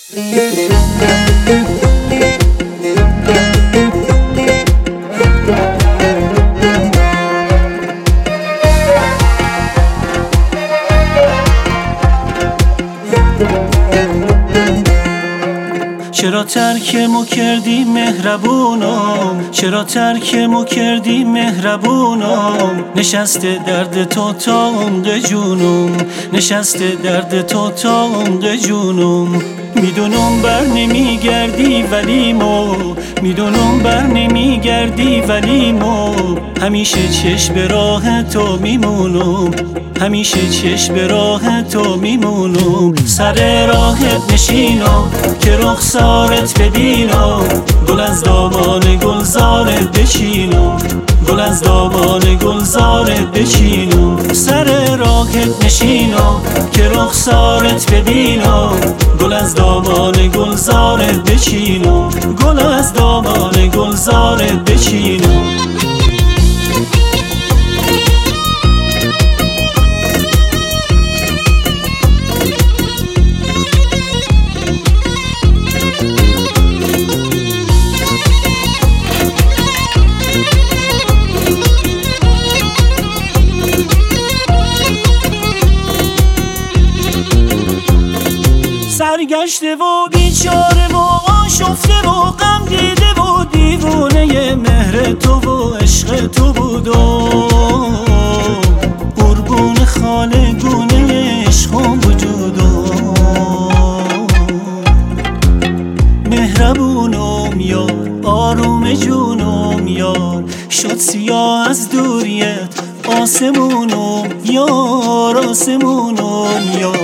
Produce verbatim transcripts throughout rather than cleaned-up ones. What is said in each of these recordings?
چرا ترکمو کردی مهربونم، چرا ترکمو کردی مهربونم، نشسته درد تو تا عمق جونم، نشسته درد تو تا عمق جونم. میدونم بر نمیگردی ولی مو، میدونم بر نمیگردی ولی مو، همیشه چشم به راه تو میمونم، همیشه چشم به راه تو میمونم. سر راهت نشینم که رخسارت ببینم، گل از دامان گلزارت بچینم، گل از دامان گلزارت بچینم. سر راهت نشینم که رخسارت ببینم، گل از دامان گلزارت بچینم، گل از دامان گلزارت بچینم. سرگشته و بیچاره و آشفته و غم دیده و دیوونه مهر تو و عشق تو بود و قربون خاله گونه عشقم وجودم. مهربونم یار، آروم جونم یار، شد سیاه از دوریت آسمونم یار، آسمونم یار.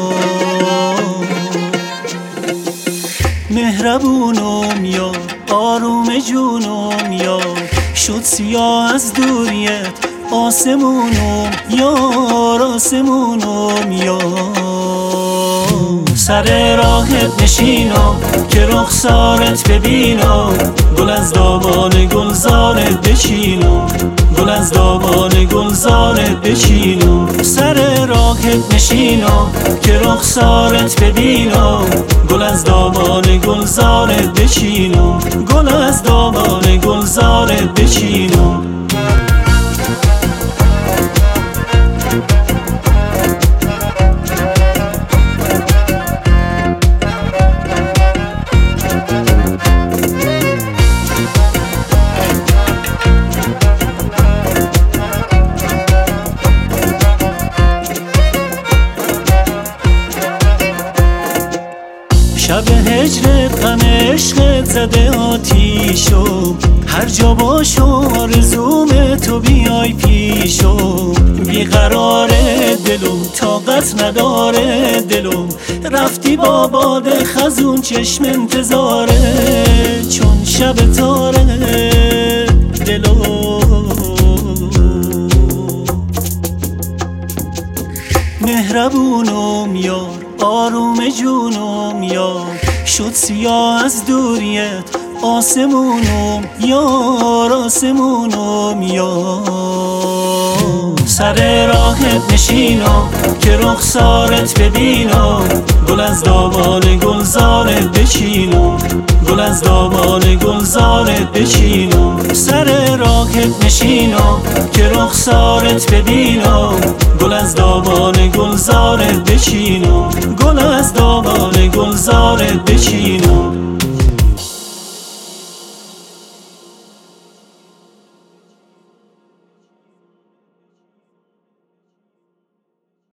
مهربونم یار، آروم جونم یار، شد سیاه از دوریت آسمونم یار، آسمونم یار. سر راهت نشینم که رخسارت ببینم، گل از دامان گلزارت بچینم، گل از دامان گلزارت بچینم. سر راهت نشینم که رخسارت ببینم، گل از دامان گلزارت بچینم، گل از دامان گلزارت بچینم. شب هجرت غم عشقت زده آتیشو، هر جا باشو آرزوم تو بیای پیشو. بیقراره دلم، طاقت نداره دلم، رفتی با باد خزون چشم انتظاره، چون شب تاره دلم. مهربونم یار، آروم جونم یار، شد سیاه از دوریت آسمونم یار، آسمونم یار. سر راهت نشینم که رخسارت ببینم، گل از دامان گلزارت بچینم، گل از دامان گلزارت بچینم. سر راهت نشینم که رخسارت ببینم، گل از دامان گلزارت بچینم، گل از دامان گلزارت بچینم.